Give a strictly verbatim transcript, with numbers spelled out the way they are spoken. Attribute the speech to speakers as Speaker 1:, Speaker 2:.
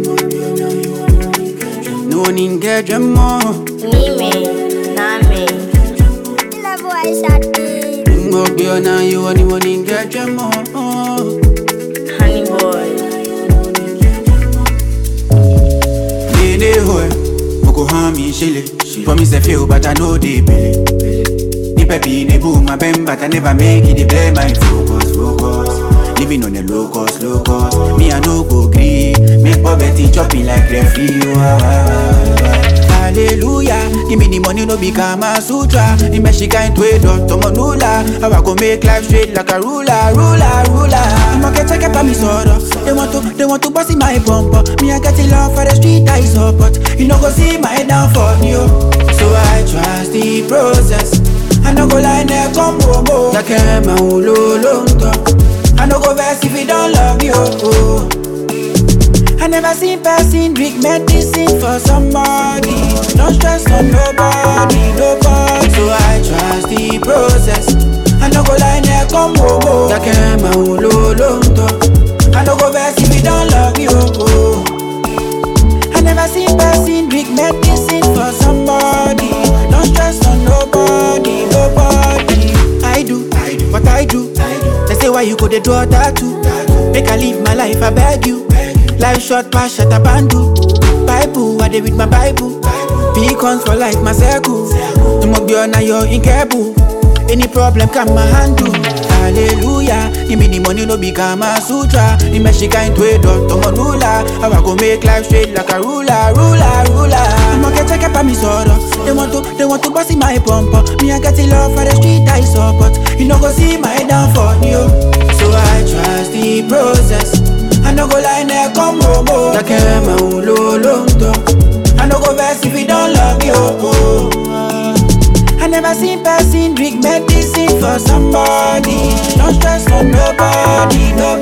Speaker 1: No one in get them more.
Speaker 2: Me, me, not me.
Speaker 3: La voice at me.
Speaker 1: Go be on now, you only one in get them more.
Speaker 2: Honey boy.
Speaker 1: Lady hoy, Moko Hami Shilly. Promise a few, but I know they Billy. The peppy, the boom, my bem, but I never make it. They play my focus, focus. Living on the low cost, low cost. Me, I no go green. Make poverty chopping like referee. Hallelujah. Give me the money, no become a sutra. The Mexican trade, don't monula. How I go make life straight like a ruler, ruler, ruler. I'm gonna check up on me sorrow. They want to, they want to bust in my bumper. Me, I got the love for the street, I support. You know, go see my downfall, yo. So I trust the process. I no go lie, never come home. Like a man who low, I no go vex if you don't love me, oh, oh. I never seen person drink medicine for somebody. Don't stress on nobody, nobody. So I trust the process. I no go lie, never come home. Like a man who low, I no go vex if you don't love me, oh, oh. I never seen person drink medicine for somebody. Don't stress on nobody, nobody. I do, I do, what I do. They say why you go they draw that too. Make I live my life, I beg you. Life short, pass, shut up and do. Bible, I dey with my Bible. Beacons for life, my circle. No more be on your incapable. Any problem come my handle. Hallelujah. Give me the money, no become a sutra. The Mexican trade, don't monula. How I go make life straight like a ruler, ruler, ruler. I'm gonna check up on me sorrow. They want to, they want to bust in my bumper. Me, I got the love for the street, I support. You know, go see my downfall, yo. So I trust the process. I no go lie, never come home. Like a man who low, I no go vex if you don't love me, oh, oh. I never seen person drink medicine for somebody. Don't stress on nobody, nobody.